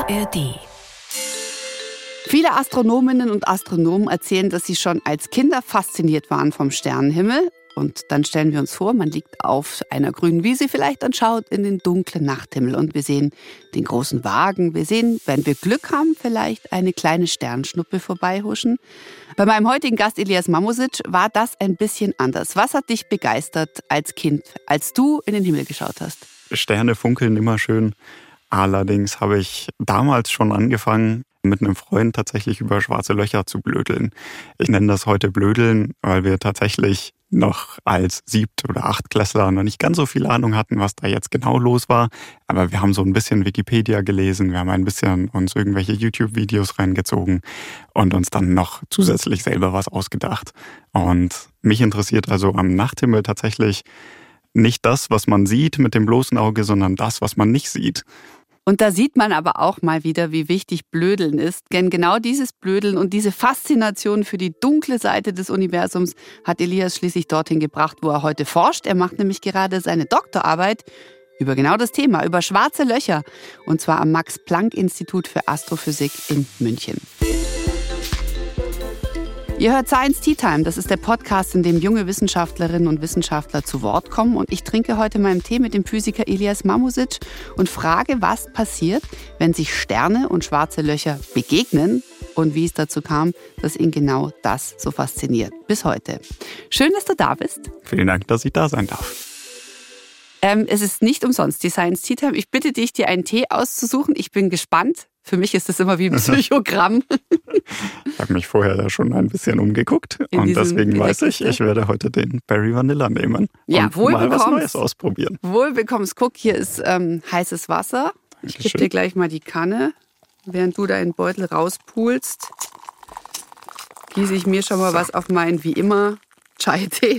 ARD. Viele Astronominnen und Astronomen erzählen, dass sie schon als Kinder fasziniert waren vom Sternenhimmel. Und dann stellen wir uns vor, man liegt auf einer grünen Wiese vielleicht und schaut in den dunklen Nachthimmel. Und wir sehen den großen Wagen. Wir sehen, wenn wir Glück haben, vielleicht eine kleine Sternschnuppe vorbeihuschen. Bei meinem heutigen Gast Elias Mamosic war das ein bisschen anders. Was hat dich begeistert als Kind, als du in den Himmel geschaut hast? Sterne funkeln immer schön. Allerdings habe ich damals schon angefangen, mit einem Freund tatsächlich über schwarze Löcher zu blödeln. Ich nenne das heute Blödeln, weil wir tatsächlich noch als 7. oder 8-Klässler noch nicht ganz so viel Ahnung hatten, was da jetzt genau los war. Aber wir haben so ein bisschen Wikipedia gelesen, wir haben ein bisschen uns irgendwelche YouTube-Videos reingezogen und uns dann noch zusätzlich selber was ausgedacht. Und mich interessiert also am Nachthimmel tatsächlich nicht das, was man sieht mit dem bloßen Auge, sondern das, was man nicht sieht. Und da sieht man aber auch mal wieder, wie wichtig Blödeln ist. Denn genau dieses Blödeln und diese Faszination für die dunkle Seite des Universums hat Elias schließlich dorthin gebracht, wo er heute forscht. Er macht nämlich gerade seine Doktorarbeit über genau das Thema, über schwarze Löcher. Und zwar am Max-Planck-Institut für Astrophysik in München. Ihr hört Science Tea Time, das ist der Podcast, in dem junge Wissenschaftlerinnen und Wissenschaftler zu Wort kommen. Und ich trinke heute meinen Tee mit dem Physiker Elias Mamosic und frage, was passiert, wenn sich Sterne und schwarze Löcher begegnen und wie es dazu kam, dass ihn genau das so fasziniert. Bis heute. Schön, dass du da bist. Vielen Dank, dass ich da sein darf. Es ist nicht umsonst die Science Tea Time. Ich bitte dich, dir einen Tee auszusuchen. Ich bin gespannt. Für mich ist das immer wie ein Psychogramm. Ich habe mich vorher ja schon ein bisschen umgeguckt und deswegen weiß ich werde heute den Berry Vanilla nehmen und mal was Neues ausprobieren. Wohl bekommst. Guck, hier ist heißes Wasser. Ich gebe dir gleich mal die Kanne. Während du deinen Beutel rauspulst, gieße ich mir schon mal was auf meinen, wie immer, Chai-Tee.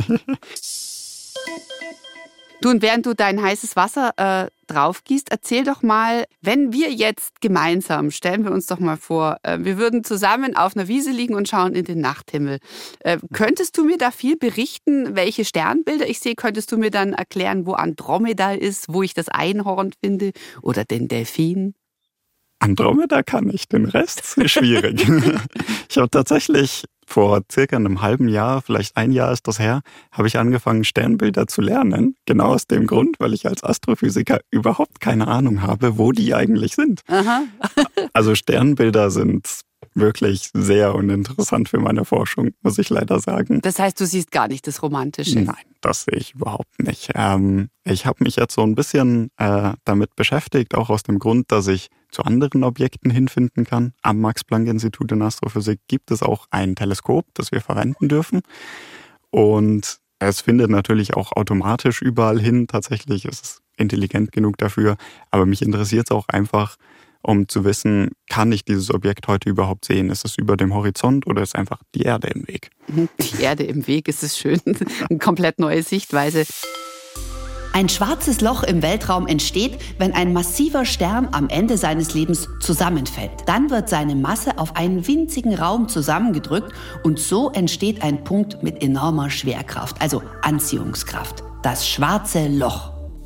Du, und während du dein heißes Wasser drauf gießt, erzähl doch mal, wenn wir jetzt gemeinsam, stellen wir uns doch mal vor, wir würden zusammen auf einer Wiese liegen und schauen in den Nachthimmel. Könntest du mir da viel berichten, welche Sternbilder ich sehe? Könntest du mir dann erklären, wo Andromeda ist, wo ich das Einhorn finde oder den Delfin? Andromeda kann ich, den Rest ist schwierig. Ich habe tatsächlich vor circa einem halben Jahr, vielleicht ein Jahr ist das her, habe ich angefangen, Sternbilder zu lernen. Genau aus dem Grund, weil ich als Astrophysiker überhaupt keine Ahnung habe, wo die eigentlich sind. Aha. Also Sternbilder sind wirklich sehr uninteressant für meine Forschung, muss ich leider sagen. Das heißt, du siehst gar nicht das Romantische? Nein, das sehe ich überhaupt nicht. Ich habe mich jetzt so ein bisschen damit beschäftigt, auch aus dem Grund, dass ich zu anderen Objekten hinfinden kann. Am Max-Planck-Institut in Astrophysik gibt es auch ein Teleskop, das wir verwenden dürfen. Und es findet natürlich auch automatisch überall hin. Tatsächlich ist es intelligent genug dafür. Aber mich interessiert es auch einfach, um zu wissen, kann ich dieses Objekt heute überhaupt sehen? Ist es über dem Horizont oder ist einfach die Erde im Weg? Die Erde im Weg, ist es schön. Eine komplett neue Sichtweise. Ein schwarzes Loch im Weltraum entsteht, wenn ein massiver Stern am Ende seines Lebens zusammenfällt. Dann wird seine Masse auf einen winzigen Raum zusammengedrückt und so entsteht ein Punkt mit enormer Schwerkraft, also Anziehungskraft. Das schwarze Loch.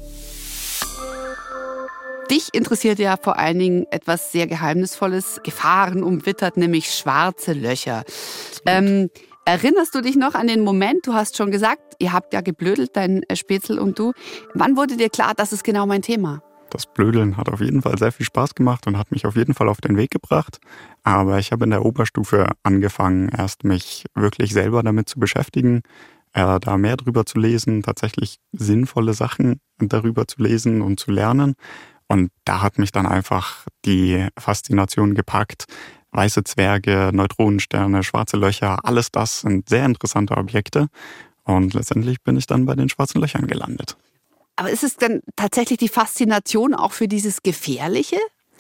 Dich interessiert ja vor allen Dingen etwas sehr Geheimnisvolles, gefahrenumwittert, nämlich schwarze Löcher. Erinnerst du dich noch an den Moment, du hast schon gesagt, ihr habt ja geblödelt, dein Spätzl und du. Wann wurde dir klar, das ist genau mein Thema? Das Blödeln hat auf jeden Fall sehr viel Spaß gemacht und hat mich auf jeden Fall auf den Weg gebracht. Aber ich habe in der Oberstufe angefangen, erst mich wirklich selber damit zu beschäftigen, da mehr drüber zu lesen, tatsächlich sinnvolle Sachen darüber zu lesen und zu lernen. Und da hat mich dann einfach die Faszination gepackt. Weiße Zwerge, Neutronensterne, schwarze Löcher, alles das sind sehr interessante Objekte. Und letztendlich bin ich dann bei den schwarzen Löchern gelandet. Aber ist es denn tatsächlich die Faszination auch für dieses Gefährliche?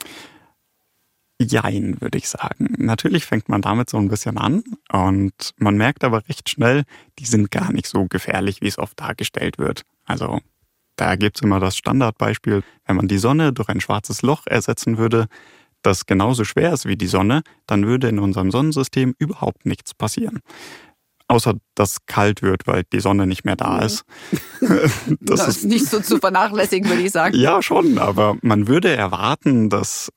Jein, würde ich sagen. Natürlich fängt man damit so ein bisschen an und man merkt aber recht schnell, die sind gar nicht so gefährlich, wie es oft dargestellt wird. Also da gibt's immer das Standardbeispiel, wenn man die Sonne durch ein schwarzes Loch ersetzen würde, das genauso schwer ist wie die Sonne, dann würde in unserem Sonnensystem überhaupt nichts passieren. Außer das kalt wird, weil die Sonne nicht mehr da ist. Das ist nicht so zu vernachlässigen, würde ich sagen. Ja, schon, aber man würde erwarten,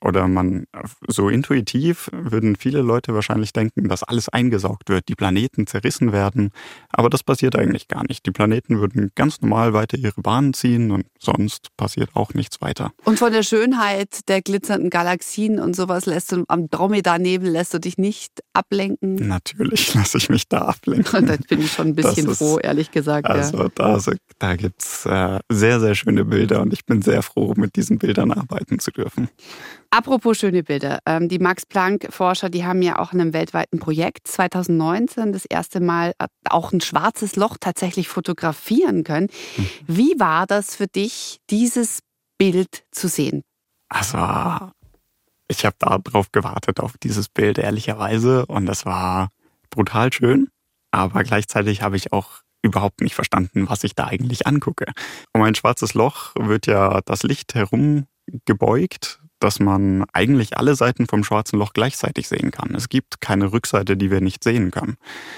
so intuitiv würden viele Leute wahrscheinlich denken, dass alles eingesaugt wird, die Planeten zerrissen werden. Aber das passiert eigentlich gar nicht. Die Planeten würden ganz normal weiter ihre Bahnen ziehen und sonst passiert auch nichts weiter. Und von der Schönheit der glitzernden Galaxien und sowas Andromeda-Nebel lässt du dich nicht ablenken? Natürlich lasse ich mich da ablenken. Da bin ich schon ein bisschen froh, ehrlich gesagt. Also da gibt es sehr, sehr schöne Bilder und ich bin sehr froh, mit diesen Bildern arbeiten zu dürfen. Apropos schöne Bilder. Die Max-Planck-Forscher, die haben ja auch in einem weltweiten Projekt 2019 das erste Mal auch ein schwarzes Loch tatsächlich fotografieren können. Wie war das für dich, dieses Bild zu sehen? Also ich habe darauf gewartet, auf dieses Bild, ehrlicherweise. Und das war brutal schön. Aber gleichzeitig habe ich auch überhaupt nicht verstanden, was ich da eigentlich angucke. Um ein schwarzes Loch wird ja das Licht herum gebeugt, dass man eigentlich alle Seiten vom schwarzen Loch gleichzeitig sehen kann. Es gibt keine Rückseite, die wir nicht sehen können.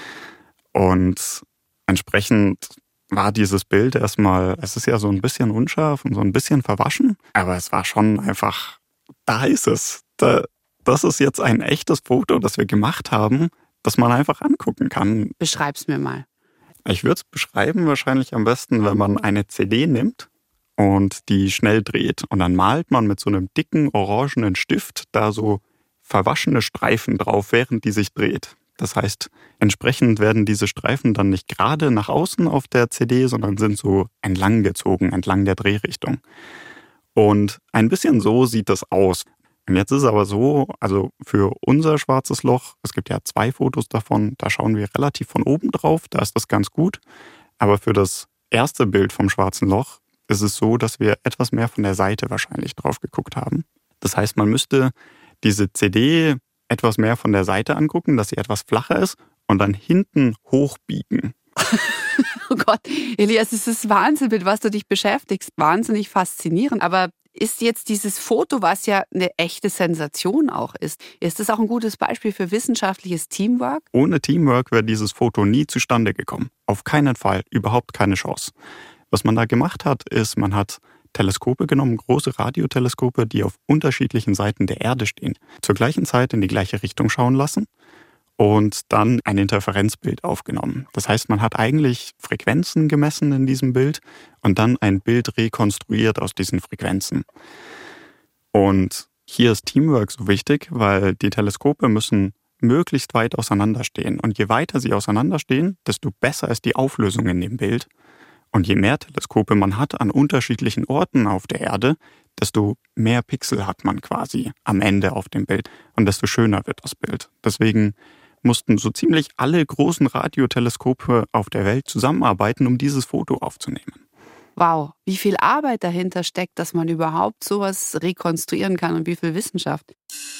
Und entsprechend war dieses Bild erstmal, es ist ja so ein bisschen unscharf und so ein bisschen verwaschen, aber es war schon einfach, da ist es. Das ist jetzt ein echtes Foto, das wir gemacht haben, das man einfach angucken kann. Beschreib's mir mal. Ich würde es beschreiben wahrscheinlich am besten, wenn man eine CD nimmt und die schnell dreht. Und dann malt man mit so einem dicken, orangenen Stift da so verwaschene Streifen drauf, während die sich dreht. Das heißt, entsprechend werden diese Streifen dann nicht gerade nach außen auf der CD, sondern sind so entlang gezogen, entlang der Drehrichtung. Und ein bisschen so sieht das aus. Und jetzt ist es aber so, also für unser schwarzes Loch, es gibt ja 2 Fotos davon, da schauen wir relativ von oben drauf, da ist das ganz gut. Aber für das erste Bild vom schwarzen Loch ist es so, dass wir etwas mehr von der Seite wahrscheinlich drauf geguckt haben. Das heißt, man müsste diese CD etwas mehr von der Seite angucken, dass sie etwas flacher ist und dann hinten hochbiegen. Oh Gott, Elias, es ist Wahnsinn, mit was du dich beschäftigst. Wahnsinnig faszinierend. Aber ist jetzt dieses Foto, was ja eine echte Sensation auch ist das auch ein gutes Beispiel für wissenschaftliches Teamwork? Ohne Teamwork wäre dieses Foto nie zustande gekommen. Auf keinen Fall, überhaupt keine Chance. Was man da gemacht hat, ist, man hat Teleskope genommen, große Radioteleskope, die auf unterschiedlichen Seiten der Erde stehen, zur gleichen Zeit in die gleiche Richtung schauen lassen und dann ein Interferenzbild aufgenommen. Das heißt, man hat eigentlich Frequenzen gemessen in diesem Bild und dann ein Bild rekonstruiert aus diesen Frequenzen. Und hier ist Teamwork so wichtig, weil die Teleskope müssen möglichst weit auseinanderstehen. Und je weiter sie auseinanderstehen, desto besser ist die Auflösung in dem Bild. Und je mehr Teleskope man hat an unterschiedlichen Orten auf der Erde, desto mehr Pixel hat man quasi am Ende auf dem Bild und desto schöner wird das Bild. Deswegen mussten so ziemlich alle großen Radioteleskope auf der Welt zusammenarbeiten, um dieses Foto aufzunehmen. Wow, wie viel Arbeit dahinter steckt, dass man überhaupt sowas rekonstruieren kann und wie viel Wissenschaft.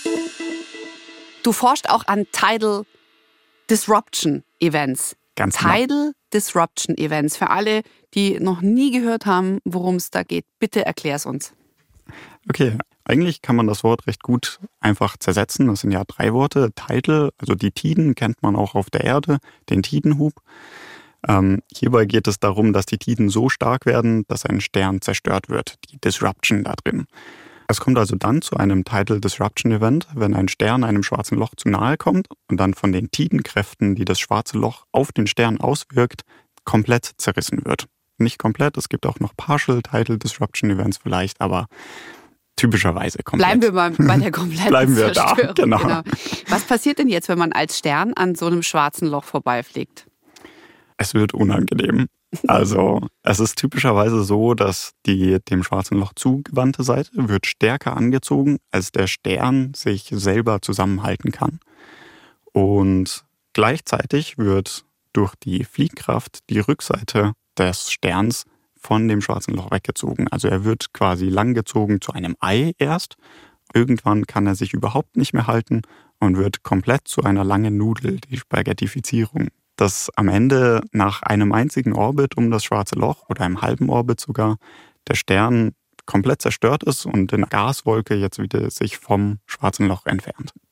Du forschst auch an Tidal Disruption Events. Ganz genau. Tidal Disruption Events. Für alle, die noch nie gehört haben, worum es da geht, bitte erklär's uns. Okay, eigentlich kann man das Wort recht gut einfach zersetzen. Das sind ja 3 Worte. Tidal, also die Tiden kennt man auch auf der Erde, den Tidenhub. Hierbei geht es darum, dass die Tiden so stark werden, dass ein Stern zerstört wird, die Disruption da drin. Es kommt also dann zu einem Tidal Disruption Event, wenn ein Stern einem schwarzen Loch zu nahe kommt und dann von den Tidenkräften, die das schwarze Loch auf den Stern auswirkt, komplett zerrissen wird. Nicht komplett, es gibt auch noch Partial Tidal Disruption Events vielleicht, aber typischerweise komplett. Bleiben wir mal bei der kompletten Bleiben wir Zerstörung. Da, genau. Was passiert denn jetzt, wenn man als Stern an so einem schwarzen Loch vorbeifliegt? Es wird unangenehm. Also es ist typischerweise so, dass die dem schwarzen Loch zugewandte Seite wird stärker angezogen, als der Stern sich selber zusammenhalten kann. Und gleichzeitig wird durch die Fliehkraft die Rückseite des Sterns von dem schwarzen Loch weggezogen. Also er wird quasi langgezogen zu einem Ei erst. Irgendwann kann er sich überhaupt nicht mehr halten und wird komplett zu einer langen Nudel, die Spaghettifizierung. Dass am Ende nach einem einzigen Orbit um das schwarze Loch oder einem halben Orbit sogar der Stern komplett zerstört ist und in einer Gaswolke jetzt wieder sich vom schwarzen Loch entfernt.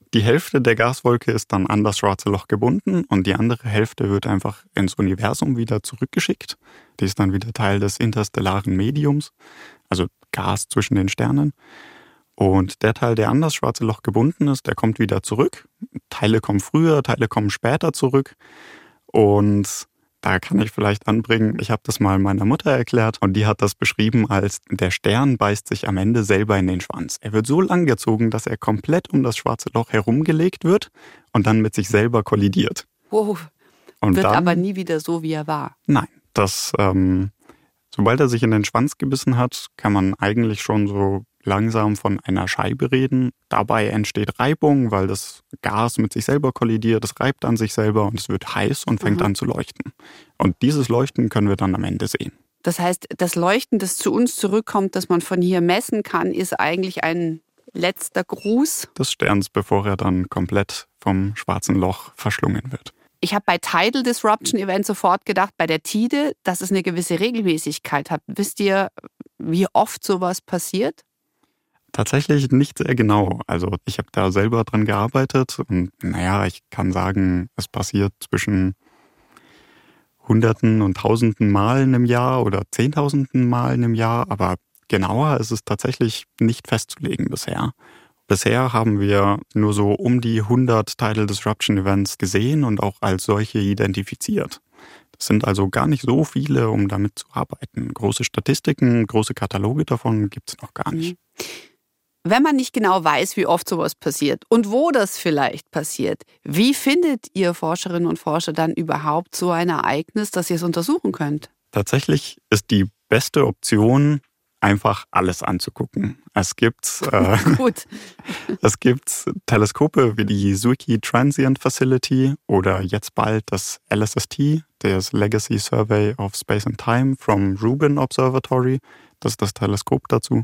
Die Hälfte der Gaswolke ist dann an das schwarze Loch gebunden und die andere Hälfte wird einfach ins Universum wieder zurückgeschickt. Die ist dann wieder Teil des interstellaren Mediums, also Gas zwischen den Sternen. Und der Teil, der an das schwarze Loch gebunden ist, der kommt wieder zurück. Teile kommen früher, Teile kommen später zurück. Und da kann ich vielleicht anbringen, ich habe das mal meiner Mutter erklärt und die hat das beschrieben als, der Stern beißt sich am Ende selber in den Schwanz. Er wird so lang gezogen, dass er komplett um das schwarze Loch herumgelegt wird und dann mit sich selber kollidiert. Wow. Und Wird dann, aber nie wieder so, wie er war. Nein, sobald er sich in den Schwanz gebissen hat, kann man eigentlich schon so langsam von einer Scheibe reden. Dabei entsteht Reibung, weil das Gas mit sich selber kollidiert, es reibt an sich selber und es wird heiß und fängt an zu leuchten. Und dieses Leuchten können wir dann am Ende sehen. Das heißt, das Leuchten, das zu uns zurückkommt, das man von hier messen kann, ist eigentlich ein letzter Gruß des Sterns, bevor er dann komplett vom schwarzen Loch verschlungen wird. Ich habe bei Tidal Disruption Event sofort gedacht, bei der Tide, dass es eine gewisse Regelmäßigkeit hat. Wisst ihr, wie oft sowas passiert? Tatsächlich nicht sehr genau. Also ich habe da selber dran gearbeitet und ich kann sagen, es passiert zwischen Hunderten und Tausenden Malen im Jahr oder Zehntausenden Malen im Jahr, aber genauer ist es tatsächlich nicht festzulegen bisher. Bisher haben wir nur so um die 100 Tidal Disruption Events gesehen und auch als solche identifiziert. Das sind also gar nicht so viele, um damit zu arbeiten. Große Statistiken, große Kataloge davon gibt es noch gar nicht. Wenn man nicht genau weiß, wie oft sowas passiert und wo das vielleicht passiert, wie findet ihr Forscherinnen und Forscher dann überhaupt so ein Ereignis, dass ihr es untersuchen könnt? Tatsächlich ist die beste Option, einfach alles anzugucken. Es gibt Teleskope wie die Zwicky Transient Facility oder jetzt bald das LSST, das Legacy Survey of Space and Time from Rubin Observatory. Das ist das Teleskop dazu.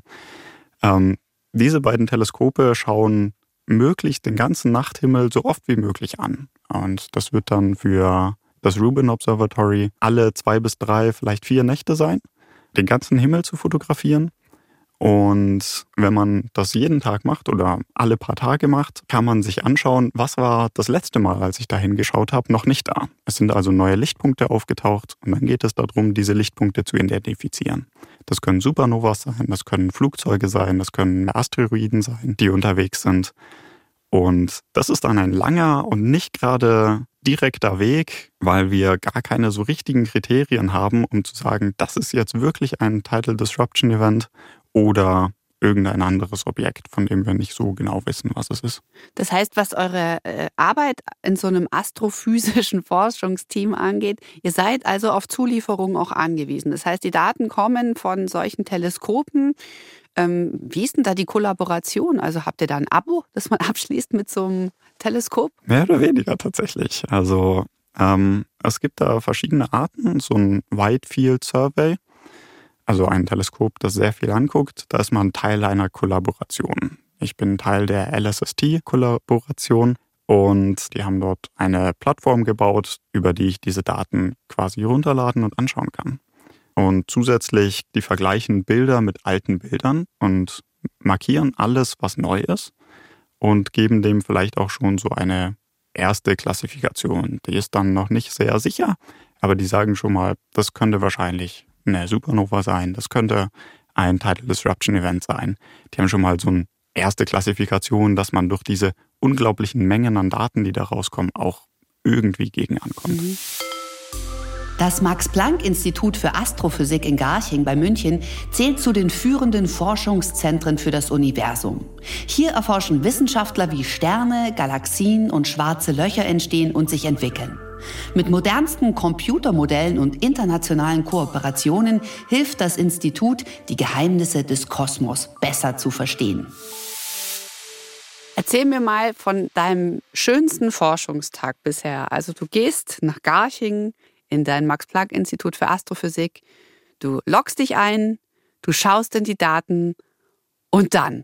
Diese beiden Teleskope schauen möglichst den ganzen Nachthimmel so oft wie möglich an. Und das wird dann für das Rubin Observatory alle 2 bis 3, vielleicht 4 Nächte sein, den ganzen Himmel zu fotografieren. Und wenn man das jeden Tag macht oder alle paar Tage macht, kann man sich anschauen, was war das letzte Mal, als ich da hingeschaut habe, noch nicht da. Es sind also neue Lichtpunkte aufgetaucht und dann geht es darum, diese Lichtpunkte zu identifizieren. Das können Supernovas sein, das können Flugzeuge sein, das können Asteroiden sein, die unterwegs sind. Und das ist dann ein langer und nicht gerade direkter Weg, weil wir gar keine so richtigen Kriterien haben, um zu sagen, das ist jetzt wirklich ein Tidal Disruption Event oder irgendein anderes Objekt, von dem wir nicht so genau wissen, was es ist. Das heißt, was eure Arbeit in so einem astrophysischen Forschungsteam angeht, ihr seid also auf Zulieferungen auch angewiesen. Das heißt, die Daten kommen von solchen Teleskopen. Wie ist denn da die Kollaboration? Also habt ihr da ein Abo, das man abschließt mit so einem Teleskop? Mehr oder weniger tatsächlich. Also es gibt da verschiedene Arten, so ein Wide Field Survey, also ein Teleskop, das sehr viel anguckt. Da ist man Teil einer Kollaboration. Ich bin Teil der LSST-Kollaboration und die haben dort eine Plattform gebaut, über die ich diese Daten quasi runterladen und anschauen kann. Und zusätzlich, die vergleichen Bilder mit alten Bildern und markieren alles, was neu ist und geben dem vielleicht auch schon so eine erste Klassifikation. Die ist dann noch nicht sehr sicher, aber die sagen schon mal, das könnte wahrscheinlich eine Supernova sein, das könnte ein Tidal Disruption Event sein. Die haben schon mal so eine erste Klassifikation, dass man durch diese unglaublichen Mengen an Daten, die da rauskommen, auch irgendwie gegen ankommt. Das Max-Planck-Institut für Astrophysik in Garching bei München zählt zu den führenden Forschungszentren für das Universum. Hier erforschen Wissenschaftler, wie Sterne, Galaxien und schwarze Löcher entstehen und sich entwickeln. Mit modernsten Computermodellen und internationalen Kooperationen hilft das Institut, die Geheimnisse des Kosmos besser zu verstehen. Erzähl mir mal von deinem schönsten Forschungstag bisher. Also du gehst nach Garching in dein Max-Planck-Institut für Astrophysik, du loggst dich ein, du schaust in die Daten und dann?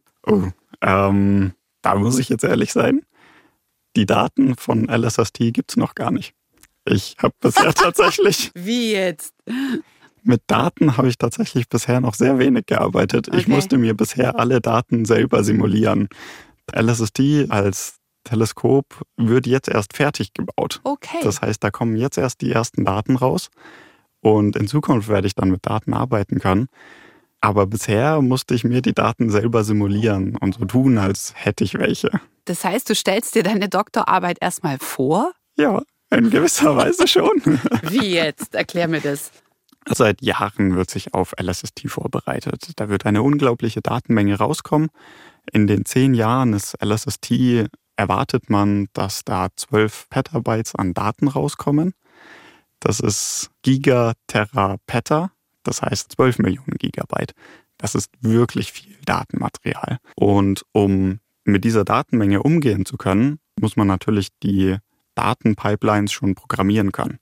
Da muss ich jetzt ehrlich sein, die Daten von LSST gibt es noch gar nicht. Ich habe bisher tatsächlich... Wie jetzt? Mit Daten habe ich tatsächlich bisher noch sehr wenig gearbeitet. Okay. Ich musste mir bisher alle Daten selber simulieren. LSST als Teleskop wird jetzt erst fertig gebaut. Okay. Das heißt, da kommen jetzt erst die ersten Daten raus und in Zukunft werde ich dann mit Daten arbeiten können. Aber bisher musste ich mir die Daten selber simulieren und so tun, als hätte ich welche. Das heißt, du stellst dir deine Doktorarbeit erstmal vor? Ja, in gewisser Weise schon. Wie jetzt? Erklär mir das. Seit Jahren wird sich auf LSST vorbereitet. Da wird eine unglaubliche Datenmenge rauskommen. In den 10 Jahren des LSST erwartet man, dass da 12 Petabytes an Daten rauskommen. Das ist Gigaterapeta, das heißt 12 Millionen Gigabyte. Das ist wirklich viel Datenmaterial. Und um mit dieser Datenmenge umgehen zu können, muss man natürlich die Datenpipelines schon programmieren können.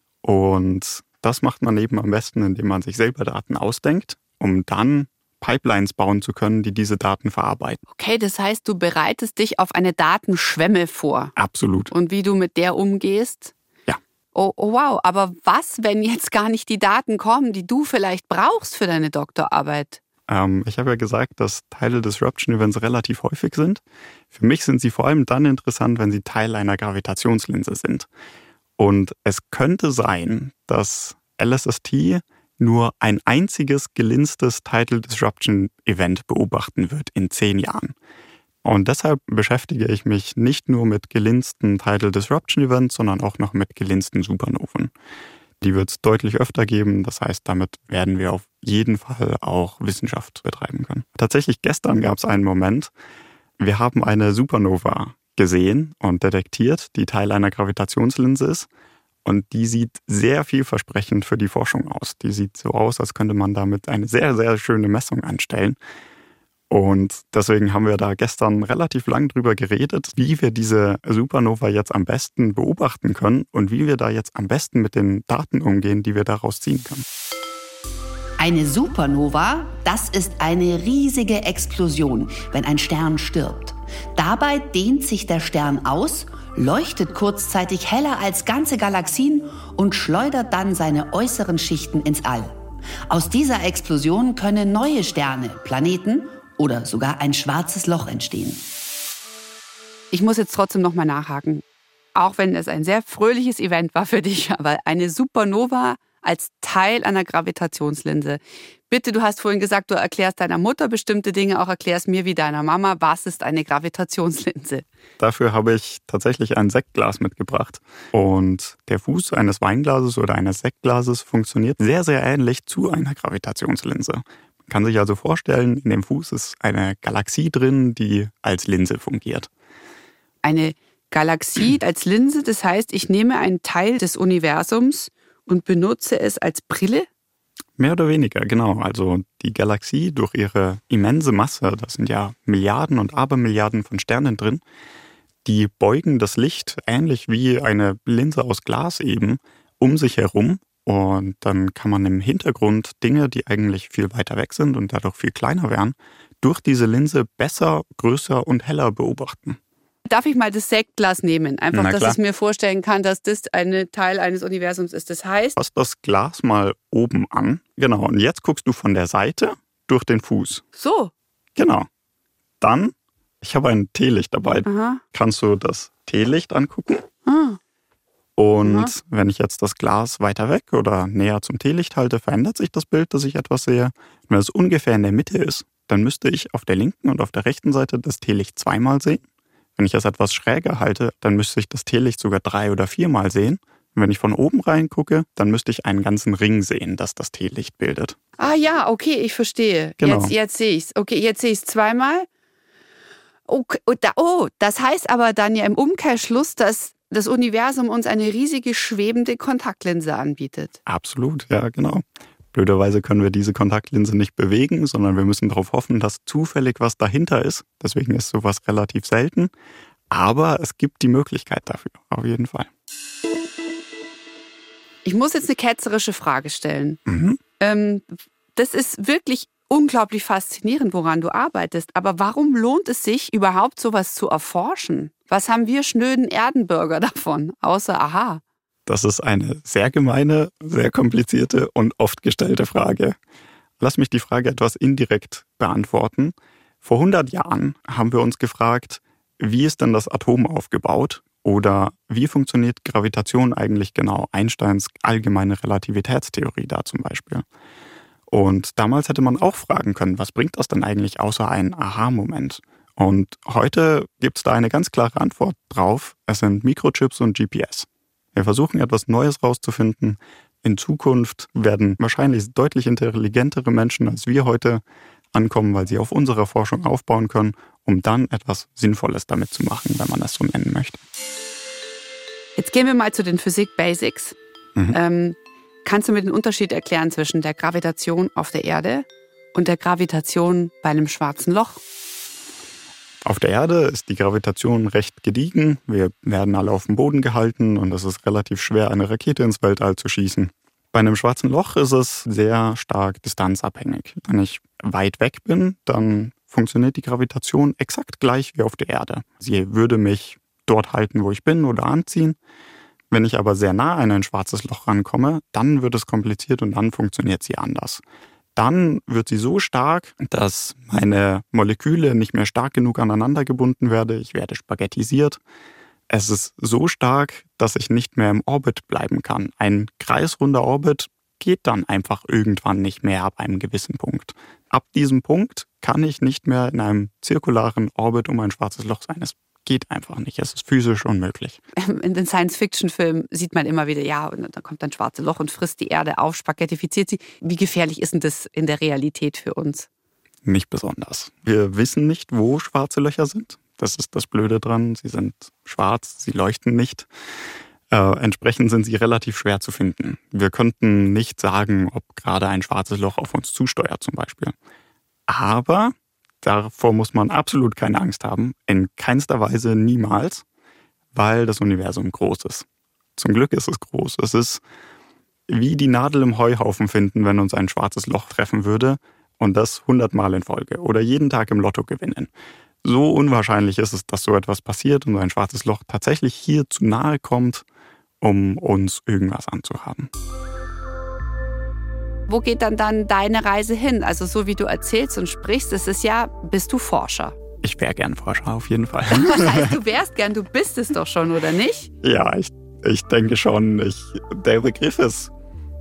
Und das macht man eben am besten, indem man sich selber Daten ausdenkt, um dann Pipelines bauen zu können, die diese Daten verarbeiten. Okay, das heißt, du bereitest dich auf eine Datenschwemme vor. Absolut. Und wie du mit der umgehst? Ja. Oh wow, aber was, wenn jetzt gar nicht die Daten kommen, die du vielleicht brauchst für deine Doktorarbeit? Ich habe ja gesagt, dass Teile des Disruption-Events relativ häufig sind. Für mich sind sie vor allem dann interessant, wenn sie Teil einer Gravitationslinse sind. Und es könnte sein, dass LSST nur ein einziges gelinstes Tidal Disruption Event beobachten wird in 10 Jahren. Und deshalb beschäftige ich mich nicht nur mit gelinsten Tidal Disruption Events, sondern auch noch mit gelinsten Supernoven. Die wird es deutlich öfter geben, das heißt, damit werden wir auf jeden Fall auch Wissenschaft betreiben können. Tatsächlich gestern gab es einen Moment, wir haben eine Supernova gesehen und detektiert, die Teil einer Gravitationslinse ist. Und die sieht sehr vielversprechend für die Forschung aus. Die sieht so aus, als könnte man damit eine sehr, sehr schöne Messung anstellen. Und deswegen haben wir da gestern relativ lang drüber geredet, wie wir diese Supernova jetzt am besten beobachten können und wie wir da jetzt am besten mit den Daten umgehen, die wir daraus ziehen können. Eine Supernova, das ist eine riesige Explosion, wenn ein Stern stirbt. Dabei dehnt sich der Stern aus, leuchtet kurzzeitig heller als ganze Galaxien und schleudert dann seine äußeren Schichten ins All. Aus dieser Explosion können neue Sterne, Planeten oder sogar ein schwarzes Loch entstehen. Ich muss jetzt trotzdem noch mal nachhaken. Auch wenn es ein sehr fröhliches Event war für dich, aber eine Supernova als Teil einer Gravitationslinse. Bitte, du hast vorhin gesagt, du erklärst deiner Mutter bestimmte Dinge, auch erklärst mir wie deiner Mama, was ist eine Gravitationslinse? Dafür habe ich tatsächlich ein Sektglas mitgebracht. Und der Fuß eines Weinglases oder eines Sektglases funktioniert sehr, sehr ähnlich zu einer Gravitationslinse. Man kann sich also vorstellen, in dem Fuß ist eine Galaxie drin, die als Linse fungiert. Eine Galaxie als Linse, das heißt, ich nehme einen Teil des Universums und benutze es als Brille? Mehr oder weniger, genau. Also die Galaxie durch ihre immense Masse, das sind ja Milliarden und Abermilliarden von Sternen drin, die beugen das Licht ähnlich wie eine Linse aus Glas eben um sich herum. Und dann kann man im Hintergrund Dinge, die eigentlich viel weiter weg sind und dadurch viel kleiner wären, durch diese Linse besser, größer und heller beobachten. Darf ich mal das Sektglas nehmen? Einfach, dass ich mir vorstellen kann, dass das ein Teil eines Universums ist. Das heißt... Fass das Glas mal oben an. Genau, und jetzt guckst du von der Seite durch den Fuß. So. Genau. Dann, ich habe ein Teelicht dabei. Aha. Kannst du das Teelicht angucken? Ah. Und wenn ich jetzt das Glas weiter weg oder näher zum Teelicht halte, verändert sich das Bild, dass ich etwas sehe. Wenn es ungefähr in der Mitte ist, dann müsste ich auf der linken und auf der rechten Seite das Teelicht zweimal sehen. Wenn ich es etwas schräger halte, dann müsste ich das Teelicht sogar 3- oder 4-mal sehen. Und wenn ich von oben reingucke, dann müsste ich einen ganzen Ring sehen, das das Teelicht bildet. Ah ja, okay, ich verstehe. Genau. Jetzt sehe ich es. Okay, jetzt sehe ich es zweimal. Okay, das heißt aber dann ja im Umkehrschluss, dass das Universum uns eine riesige schwebende Kontaktlinse anbietet. Absolut, ja, genau. Blöderweise können wir diese Kontaktlinse nicht bewegen, sondern wir müssen darauf hoffen, dass zufällig was dahinter ist. Deswegen ist sowas relativ selten. Aber es gibt die Möglichkeit dafür, auf jeden Fall. Ich muss jetzt eine ketzerische Frage stellen. Mhm. Das ist wirklich unglaublich faszinierend, woran du arbeitest. Aber warum lohnt es sich, überhaupt sowas zu erforschen? Was haben wir schnöden Erdenbürger davon, außer aha? Das ist eine sehr gemeine, sehr komplizierte und oft gestellte Frage. Lass mich die Frage etwas indirekt beantworten. Vor 100 Jahren haben wir uns gefragt, wie ist denn das Atom aufgebaut? Oder wie funktioniert Gravitation eigentlich genau? Einsteins allgemeine Relativitätstheorie da zum Beispiel. Und damals hätte man auch fragen können, was bringt das denn eigentlich außer ein Aha-Moment? Und heute gibt es da eine ganz klare Antwort drauf. Es sind Mikrochips und GPS. Wir versuchen etwas Neues rauszufinden. In Zukunft werden wahrscheinlich deutlich intelligentere Menschen als wir heute ankommen, weil sie auf unserer Forschung aufbauen können, um dann etwas Sinnvolles damit zu machen, wenn man das so nennen möchte. Jetzt gehen wir mal zu den Physik-Basics. Kannst du mir den Unterschied erklären zwischen der Gravitation auf der Erde und der Gravitation bei einem schwarzen Loch? Auf der Erde ist die Gravitation recht gediegen. Wir werden alle auf dem Boden gehalten und es ist relativ schwer, eine Rakete ins Weltall zu schießen. Bei einem schwarzen Loch ist es sehr stark distanzabhängig. Wenn ich weit weg bin, dann funktioniert die Gravitation exakt gleich wie auf der Erde. Sie würde mich dort halten, wo ich bin oder anziehen. Wenn ich aber sehr nah an ein schwarzes Loch rankomme, dann wird es kompliziert und dann funktioniert sie anders. Dann wird sie so stark, dass meine Moleküle nicht mehr stark genug aneinander gebunden werden. Ich werde spaghettisiert. Es ist so stark, dass ich nicht mehr im Orbit bleiben kann. Ein kreisrunder Orbit geht dann einfach irgendwann nicht mehr ab einem gewissen Punkt. Ab diesem Punkt kann ich nicht mehr in einem zirkularen Orbit um ein schwarzes Loch sein. Es geht einfach nicht. Es ist physisch unmöglich. In den Science-Fiction-Filmen sieht man immer wieder, ja, und da kommt ein schwarzes Loch und frisst die Erde auf, spaghettifiziert sie. Wie gefährlich ist denn das in der Realität für uns? Nicht besonders. Wir wissen nicht, wo schwarze Löcher sind. Das ist das Blöde dran. Sie sind schwarz, sie leuchten nicht. Entsprechend sind sie relativ schwer zu finden. Wir könnten nicht sagen, ob gerade ein schwarzes Loch auf uns zusteuert zum Beispiel. Aber davor muss man absolut keine Angst haben. In keinster Weise niemals, weil das Universum groß ist. Zum Glück ist es groß. Es ist wie die Nadel im Heuhaufen finden, wenn uns ein schwarzes Loch treffen würde und das 100 Mal in Folge oder jeden Tag im Lotto gewinnen. So unwahrscheinlich ist es, dass so etwas passiert und ein schwarzes Loch tatsächlich hier zu nahe kommt, um uns irgendwas anzuhaben. Wo geht dann deine Reise hin? Also so wie du erzählst und sprichst, bist du Forscher. Ich wäre gern Forscher, auf jeden Fall. Was heißt, du wärst gern? Du bist es doch schon, oder nicht? Ja, ich denke schon. Der Begriff ist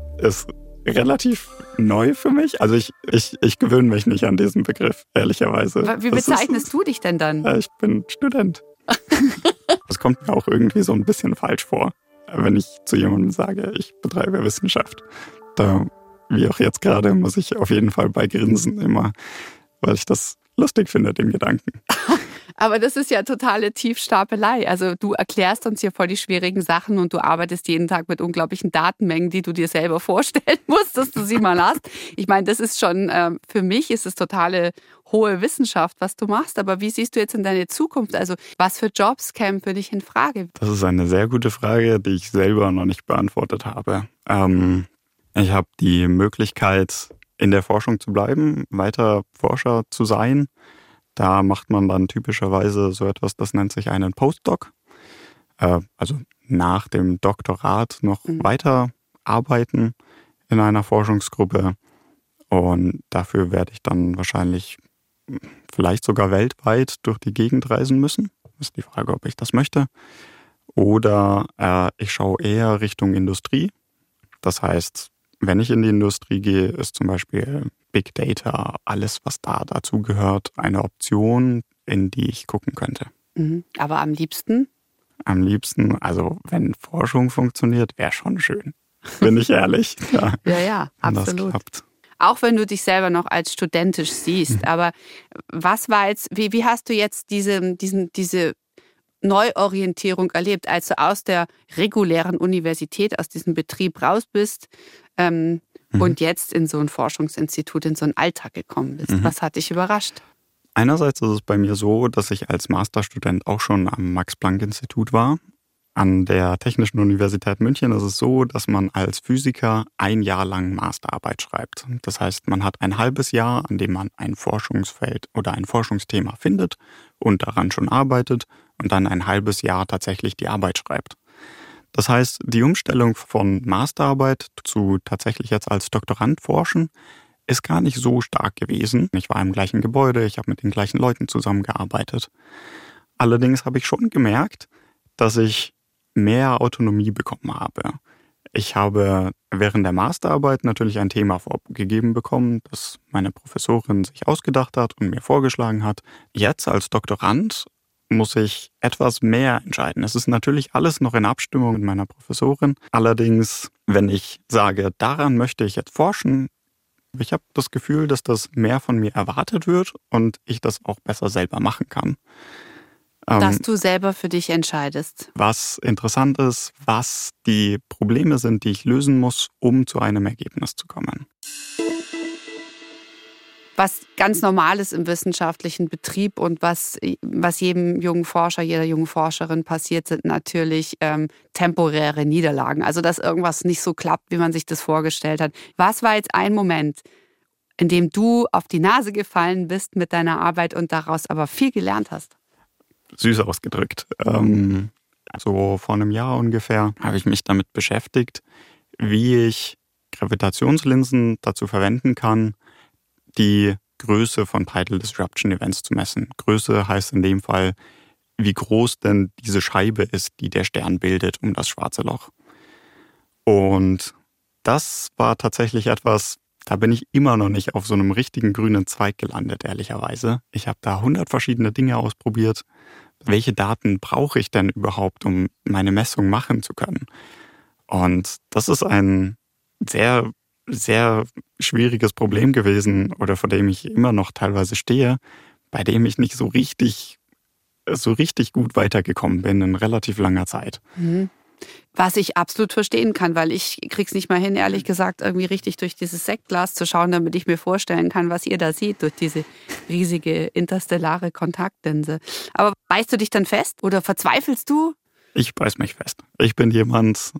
relativ neu für mich. Also ich gewöhne mich nicht an diesen Begriff, ehrlicherweise. Wie bezeichnest du dich denn dann? Ich bin Student. Das kommt mir auch irgendwie so ein bisschen falsch vor, wenn ich zu jemandem sage, ich betreibe Wissenschaft. Da, wie auch jetzt gerade, muss ich auf jeden Fall bei grinsen immer, weil ich das lustig finde, den Gedanken. Aber das ist ja totale Tiefstapelei. Also du erklärst uns hier voll die schwierigen Sachen und du arbeitest jeden Tag mit unglaublichen Datenmengen, die du dir selber vorstellen musst, dass du sie mal hast. Ich meine, das ist schon, für mich ist es totale hohe Wissenschaft, was du machst. Aber wie siehst du jetzt in deine Zukunft? Also was für Jobs kämen für dich in Frage? Das ist eine sehr gute Frage, die ich selber noch nicht beantwortet habe. Ich habe die Möglichkeit, in der Forschung zu bleiben, weiter Forscher zu sein. Da macht man dann typischerweise so etwas, das nennt sich einen Postdoc. Also nach dem Doktorat noch weiter arbeiten in einer Forschungsgruppe. Und dafür werde ich dann wahrscheinlich vielleicht sogar weltweit durch die Gegend reisen müssen. Das ist die Frage, ob ich das möchte. Oder ich schaue eher Richtung Industrie. Das heißt, wenn ich in die Industrie gehe, ist zum Beispiel Big Data, alles, was da dazu gehört, eine Option, in die ich gucken könnte. Aber am liebsten? Am liebsten, also wenn Forschung funktioniert, wäre schon schön. Bin ich ehrlich. Ja, absolut. Das klappt. Auch wenn du dich selber noch als studentisch siehst. Aber was war jetzt, wie hast du jetzt diese Neuorientierung erlebt, als du aus der regulären Universität, aus diesem Betrieb raus bist und jetzt in so ein Forschungsinstitut, in so einen Alltag gekommen bist? Was hat dich überrascht? Einerseits ist es bei mir so, dass ich als Masterstudent auch schon am Max-Planck-Institut war. An der Technischen Universität München ist es so, dass man als Physiker 1 Jahr lang Masterarbeit schreibt. Das heißt, man hat ein halbes Jahr, an dem man ein Forschungsfeld oder ein Forschungsthema findet und daran schon arbeitet und dann ein halbes Jahr tatsächlich die Arbeit schreibt. Das heißt, die Umstellung von Masterarbeit zu tatsächlich jetzt als Doktorand forschen, ist gar nicht so stark gewesen. Ich war im gleichen Gebäude, ich habe mit den gleichen Leuten zusammengearbeitet. Allerdings habe ich schon gemerkt, dass ich mehr Autonomie bekommen habe. Ich habe während der Masterarbeit natürlich ein Thema vorgegeben bekommen, das meine Professorin sich ausgedacht hat und mir vorgeschlagen hat. Jetzt als Doktorand muss ich etwas mehr entscheiden. Es ist natürlich alles noch in Abstimmung mit meiner Professorin. Allerdings, wenn ich sage, daran möchte ich jetzt forschen, ich habe das Gefühl, dass das mehr von mir erwartet wird und ich das auch besser selber machen kann. Dass du selber für dich entscheidest. Was interessant ist, was die Probleme sind, die ich lösen muss, um zu einem Ergebnis zu kommen. Was ganz normal ist im wissenschaftlichen Betrieb und was jedem jungen Forscher, jeder jungen Forscherin passiert, sind natürlich temporäre Niederlagen. Also dass irgendwas nicht so klappt, wie man sich das vorgestellt hat. Was war jetzt ein Moment, in dem du auf die Nase gefallen bist mit deiner Arbeit und daraus aber viel gelernt hast? Süß ausgedrückt. So vor einem Jahr ungefähr habe ich mich damit beschäftigt, wie ich Gravitationslinsen dazu verwenden kann, die Größe von Tidal Disruption Events zu messen. Größe heißt in dem Fall, wie groß denn diese Scheibe ist, die der Stern bildet um das schwarze Loch. Und das war tatsächlich etwas, da bin ich immer noch nicht auf so einem richtigen grünen Zweig gelandet, ehrlicherweise. Ich habe da 100 verschiedene Dinge ausprobiert. Welche Daten brauche ich denn überhaupt, um meine Messung machen zu können? Und das ist ein sehr, sehr schwieriges Problem gewesen oder vor dem ich immer noch teilweise stehe, bei dem ich nicht so richtig gut weitergekommen bin in relativ langer Zeit. Mhm. Was ich absolut verstehen kann, weil ich krieg's nicht mal hin, ehrlich gesagt, irgendwie richtig durch dieses Sektglas zu schauen, damit ich mir vorstellen kann, was ihr da seht durch diese riesige interstellare Kontaktlinse. Aber beißt du dich dann fest oder verzweifelst du? Ich beiß mich fest. Ich bin jemand,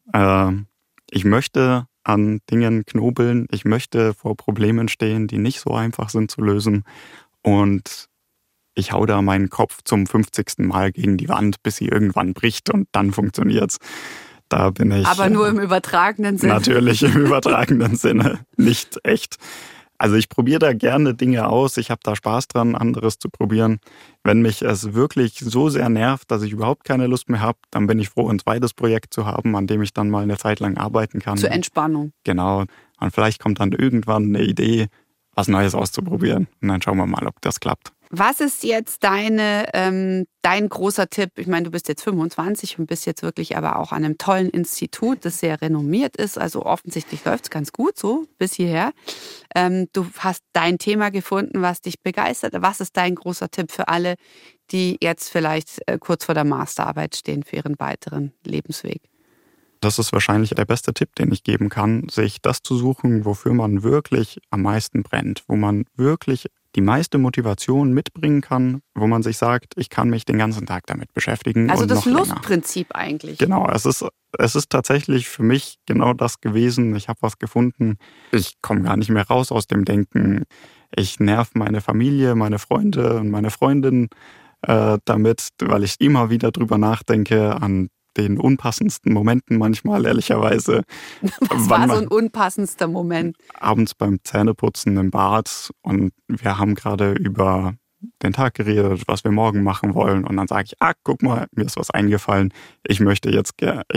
ich möchte an Dingen knobeln, ich möchte vor Problemen stehen, die nicht so einfach sind zu lösen und ich hau da meinen Kopf zum 50. Mal gegen die Wand, bis sie irgendwann bricht und dann funktioniert's. Da bin ich. Aber nur im übertragenen Sinne. Natürlich im übertragenen Sinne, nicht echt. Also ich probiere da gerne Dinge aus, ich habe da Spaß dran, anderes zu probieren. Wenn mich es wirklich so sehr nervt, dass ich überhaupt keine Lust mehr habe, dann bin ich froh, ein zweites Projekt zu haben, an dem ich dann mal eine Zeit lang arbeiten kann. Zur Entspannung. Genau. Und vielleicht kommt dann irgendwann eine Idee, was Neues auszuprobieren. Und dann schauen wir mal, ob das klappt. Was ist jetzt dein großer Tipp? Ich meine, du bist jetzt 25 und bist jetzt wirklich aber auch an einem tollen Institut, das sehr renommiert ist. Also offensichtlich läuft es ganz gut so bis hierher. Du hast dein Thema gefunden, was dich begeistert. Was ist dein großer Tipp für alle, die jetzt vielleicht kurz vor der Masterarbeit stehen für ihren weiteren Lebensweg? Das ist wahrscheinlich der beste Tipp, den ich geben kann, sich das zu suchen, wofür man wirklich am meisten brennt, wo man wirklich die meiste Motivation mitbringen kann, wo man sich sagt, ich kann mich den ganzen Tag damit beschäftigen. Also und das noch Lustprinzip eigentlich. Genau, es ist tatsächlich für mich genau das gewesen. Ich habe was gefunden. Ich komme gar nicht mehr raus aus dem Denken. Ich nerv meine Familie, meine Freunde und meine Freundin damit, weil ich immer wieder drüber nachdenke an den unpassendsten Momenten manchmal, ehrlicherweise. Was war so ein unpassendster Moment? Abends beim Zähneputzen im Bad und wir haben gerade über den Tag geredet, was wir morgen machen wollen und dann sage ich, guck mal, mir ist was eingefallen. Ich musste jetzt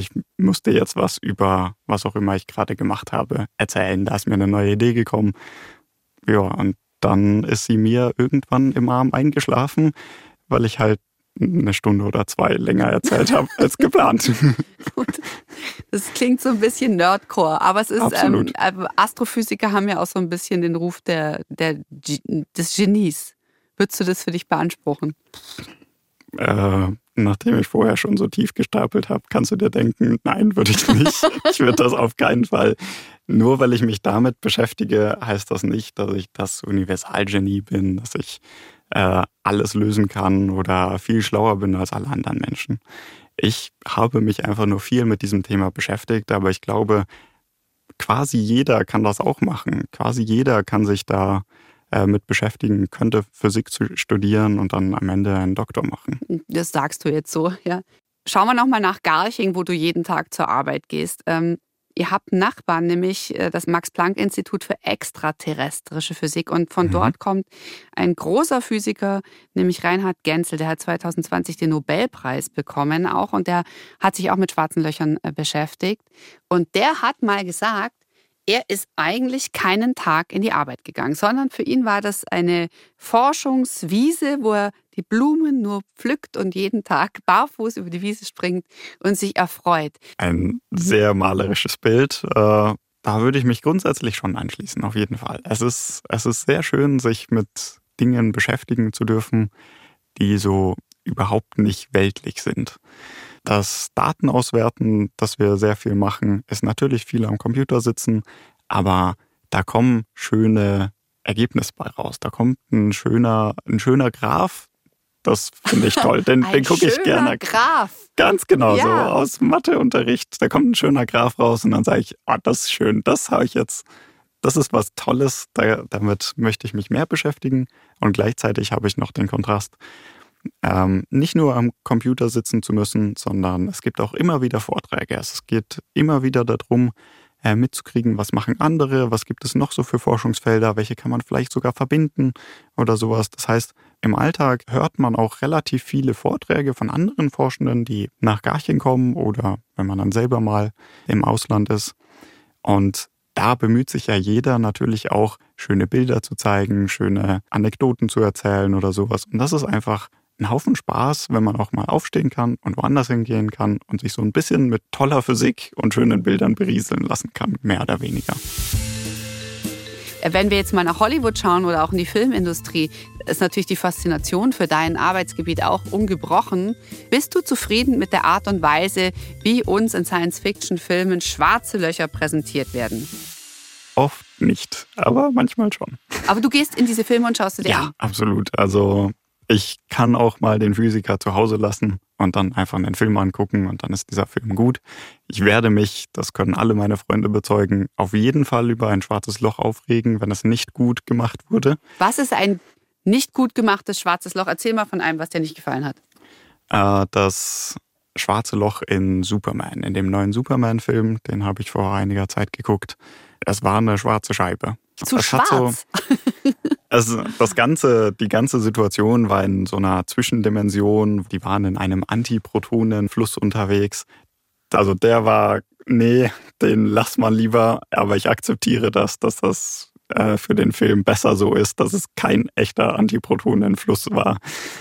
was über was auch immer ich gerade gemacht habe erzählen. Da ist mir eine neue Idee gekommen. Ja, und dann ist sie mir irgendwann im Arm eingeschlafen, weil ich halt eine Stunde oder 2 länger erzählt habe als geplant. Gut. Das klingt so ein bisschen Nerdcore, aber es ist Astrophysiker haben ja auch so ein bisschen den Ruf des Genies. Würdest du das für dich beanspruchen? Nachdem ich vorher schon so tief gestapelt habe, kannst du dir denken, nein, würde ich nicht. Ich würde das auf keinen Fall. Nur weil ich mich damit beschäftige, heißt das nicht, dass ich das Universalgenie bin, dass ich alles lösen kann oder viel schlauer bin als alle anderen Menschen. Ich habe mich einfach nur viel mit diesem Thema beschäftigt, aber ich glaube, quasi jeder kann das auch machen. Quasi jeder kann sich da mit beschäftigen, könnte Physik studieren und dann am Ende einen Doktor machen. Das sagst du jetzt so, ja. Schauen wir nochmal nach Garching, wo du jeden Tag zur Arbeit gehst. Ihr habt einen Nachbarn, nämlich das Max-Planck-Institut für extraterrestrische Physik. Und von dort kommt ein großer Physiker, nämlich Reinhard Genzel. Der hat 2020 den Nobelpreis bekommen auch. Und der hat sich auch mit schwarzen Löchern beschäftigt. Und der hat mal gesagt, er ist eigentlich keinen Tag in die Arbeit gegangen, sondern für ihn war das eine Forschungswiese, wo er die Blumen nur pflückt und jeden Tag barfuß über die Wiese springt und sich erfreut. Ein sehr malerisches Bild. Da würde ich mich grundsätzlich schon anschließen, auf jeden Fall. Es ist sehr schön, sich mit Dingen beschäftigen zu dürfen, die so überhaupt nicht weltlich sind. Das Datenauswerten, das wir sehr viel machen, ist natürlich viel am Computer sitzen, aber da kommen schöne Ergebnisse bei raus. Da kommt ein schöner Graph. Das finde ich toll, den gucke ich gerne. Ein schöner Graph. Ganz genau, ja. So aus Matheunterricht. Da kommt ein schöner Graph raus und dann sage ich, das ist schön, das habe ich jetzt. Das ist was Tolles, damit möchte ich mich mehr beschäftigen und gleichzeitig habe ich noch den Kontrast, nicht nur am Computer sitzen zu müssen, sondern es gibt auch immer wieder Vorträge. Es geht immer wieder darum, mitzukriegen, was machen andere, was gibt es noch so für Forschungsfelder, welche kann man vielleicht sogar verbinden oder sowas. Das heißt, im Alltag hört man auch relativ viele Vorträge von anderen Forschenden, die nach Garching kommen oder wenn man dann selber mal im Ausland ist. Und da bemüht sich ja jeder natürlich auch, schöne Bilder zu zeigen, schöne Anekdoten zu erzählen oder sowas. Und das ist einfach ein Haufen Spaß, wenn man auch mal aufstehen kann und woanders hingehen kann und sich so ein bisschen mit toller Physik und schönen Bildern berieseln lassen kann, mehr oder weniger. Wenn wir jetzt mal nach Hollywood schauen oder auch in die Filmindustrie, ist natürlich die Faszination für dein Arbeitsgebiet auch ungebrochen. Bist du zufrieden mit der Art und Weise, wie uns in Science-Fiction-Filmen schwarze Löcher präsentiert werden? Oft nicht, aber manchmal schon. Aber du gehst in diese Filme und schaust sie dir an? Ja, absolut. Also ich kann auch mal den Physiker zu Hause lassen und dann einfach einen Film angucken und dann ist dieser Film gut. Ich werde mich, das können alle meine Freunde bezeugen, auf jeden Fall über ein schwarzes Loch aufregen, wenn es nicht gut gemacht wurde. Was ist ein nicht gut gemachtes schwarzes Loch? Erzähl mal von einem, was dir nicht gefallen hat. Das schwarze Loch in Superman, in dem neuen Superman-Film, den habe ich vor einiger Zeit geguckt. Es war eine schwarze Scheibe. Zu schwarz? Die ganze Situation war in so einer Zwischendimension. Die waren in einem Antiprotonenfluss unterwegs. Also der war, den lass mal lieber. Aber ich akzeptiere dass das für den Film besser so ist, dass es kein echter Antiprotonenfluss war.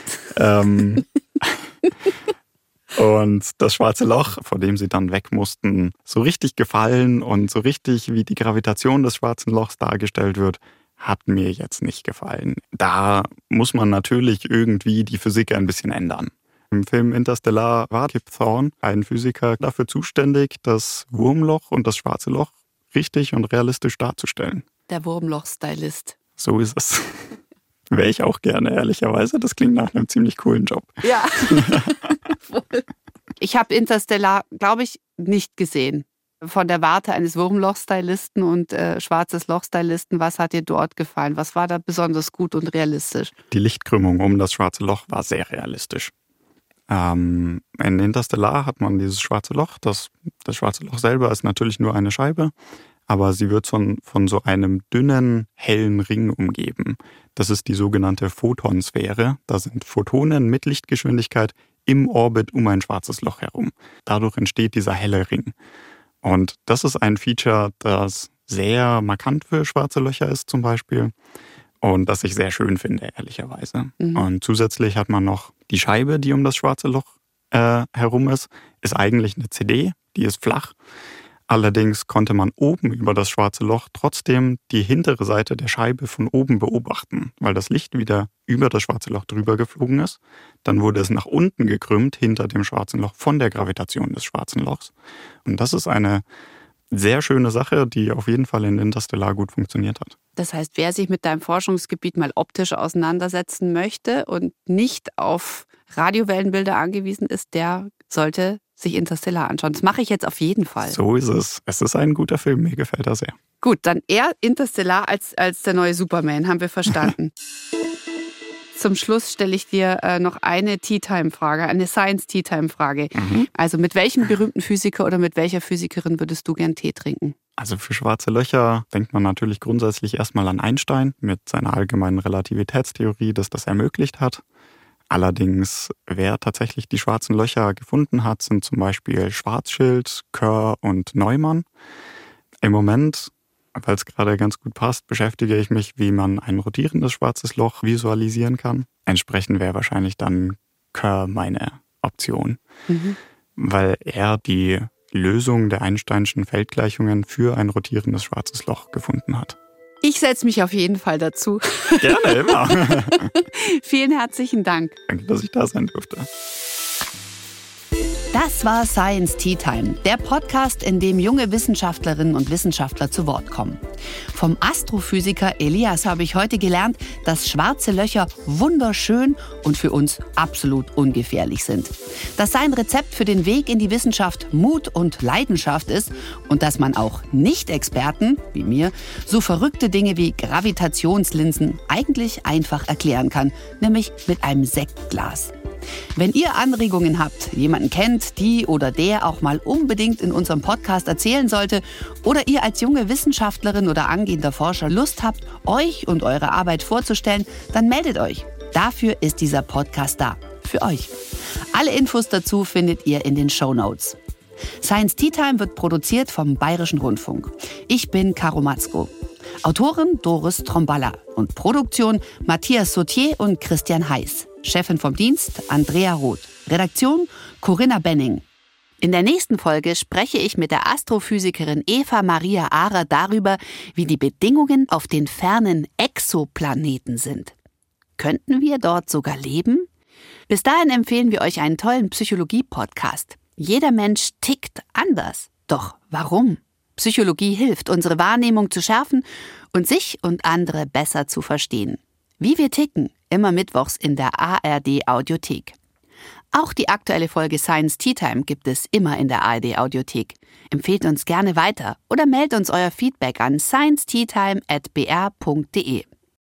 Und das schwarze Loch, vor dem sie dann weg mussten, so richtig gefallen und so richtig, wie die Gravitation des schwarzen Lochs dargestellt wird, hat mir jetzt nicht gefallen. Da muss man natürlich irgendwie die Physik ein bisschen ändern. Im Film Interstellar war Kip Thorne, ein Physiker, dafür zuständig, das Wurmloch und das schwarze Loch richtig und realistisch darzustellen. Der Wurmloch-Stylist. So ist es. Wäre ich auch gerne, ehrlicherweise. Das klingt nach einem ziemlich coolen Job. Ja. Ich habe Interstellar, glaube ich, nicht gesehen. Von der Warte eines Wurmloch-Stylisten und schwarzes Loch-Stylisten, was hat dir dort gefallen? Was war da besonders gut und realistisch? Die Lichtkrümmung um das schwarze Loch war sehr realistisch. In Interstellar hat man dieses schwarze Loch. Das schwarze Loch selber ist natürlich nur eine Scheibe, aber sie wird von so einem dünnen, hellen Ring umgeben. Das ist die sogenannte Photonsphäre. Da sind Photonen mit Lichtgeschwindigkeit im Orbit um ein schwarzes Loch herum. Dadurch entsteht dieser helle Ring. Und das ist ein Feature, das sehr markant für schwarze Löcher ist zum Beispiel und das ich sehr schön finde, ehrlicherweise. Mhm. Und zusätzlich hat man noch die Scheibe, die um das schwarze Loch herum ist eigentlich eine CD, die ist flach. Allerdings konnte man oben über das schwarze Loch trotzdem die hintere Seite der Scheibe von oben beobachten, weil das Licht wieder über das schwarze Loch drüber geflogen ist. Dann wurde es nach unten gekrümmt hinter dem schwarzen Loch von der Gravitation des schwarzen Lochs. Und das ist eine sehr schöne Sache, die auf jeden Fall in Interstellar gut funktioniert hat. Das heißt, wer sich mit deinem Forschungsgebiet mal optisch auseinandersetzen möchte und nicht auf Radiowellenbilder angewiesen ist, der sollte sich Interstellar anschauen. Das mache ich jetzt auf jeden Fall. So ist es. Es ist ein guter Film, mir gefällt er sehr. Gut, dann eher Interstellar als der neue Superman, haben wir verstanden. zum Schluss stelle ich dir noch eine Tea-Time-Frage, eine Science-Tea-Time-Frage. Also mit welchem berühmten Physiker oder mit welcher Physikerin würdest du gern Tee trinken? Also für schwarze Löcher denkt man natürlich grundsätzlich erstmal an Einstein mit seiner allgemeinen Relativitätstheorie, dass das ermöglicht hat. Allerdings, wer tatsächlich die schwarzen Löcher gefunden hat, sind zum Beispiel Schwarzschild, Kerr und Neumann. Im Moment, weil es gerade ganz gut passt, beschäftige ich mich, wie man ein rotierendes schwarzes Loch visualisieren kann. Entsprechend wäre wahrscheinlich dann Kerr meine Option, weil er die Lösung der Einsteinschen Feldgleichungen für ein rotierendes schwarzes Loch gefunden hat. Ich setze mich auf jeden Fall dazu. Gerne, immer. Vielen herzlichen Dank. Danke, dass ich da sein durfte. Das war Science Tea Time, der Podcast, in dem junge Wissenschaftlerinnen und Wissenschaftler zu Wort kommen. Vom Astrophysiker Elias habe ich heute gelernt, dass schwarze Löcher wunderschön und für uns absolut ungefährlich sind. Dass sein Rezept für den Weg in die Wissenschaft Mut und Leidenschaft ist und dass man auch Nicht-Experten, wie mir, so verrückte Dinge wie Gravitationslinsen eigentlich einfach erklären kann, nämlich mit einem Sektglas. Wenn ihr Anregungen habt, jemanden kennt, die oder der auch mal unbedingt in unserem Podcast erzählen sollte, oder ihr als junge Wissenschaftlerin oder angehender Forscher Lust habt, euch und eure Arbeit vorzustellen, dann meldet euch. Dafür ist dieser Podcast da. Für euch. Alle Infos dazu findet ihr in den Shownotes. Science Tea Time wird produziert vom Bayerischen Rundfunk. Ich bin Caro Matzko. Autorin Doris Tromballa und Produktion Matthias Sautier und Christian Heiß. Chefin vom Dienst Andrea Roth. Redaktion Corinna Benning. In der nächsten Folge spreche ich mit der Astrophysikerin Eva Maria Ahrer darüber, wie die Bedingungen auf den fernen Exoplaneten sind. Könnten wir dort sogar leben? Bis dahin empfehlen wir euch einen tollen Psychologie-Podcast. Jeder Mensch tickt anders. Doch warum? Psychologie hilft, unsere Wahrnehmung zu schärfen und sich und andere besser zu verstehen. Wie wir ticken, immer mittwochs in der ARD-Audiothek. Auch die aktuelle Folge Science Tea Time gibt es immer in der ARD-Audiothek. Empfehlt uns gerne weiter oder meldet uns euer Feedback an scienceteatime@br.de.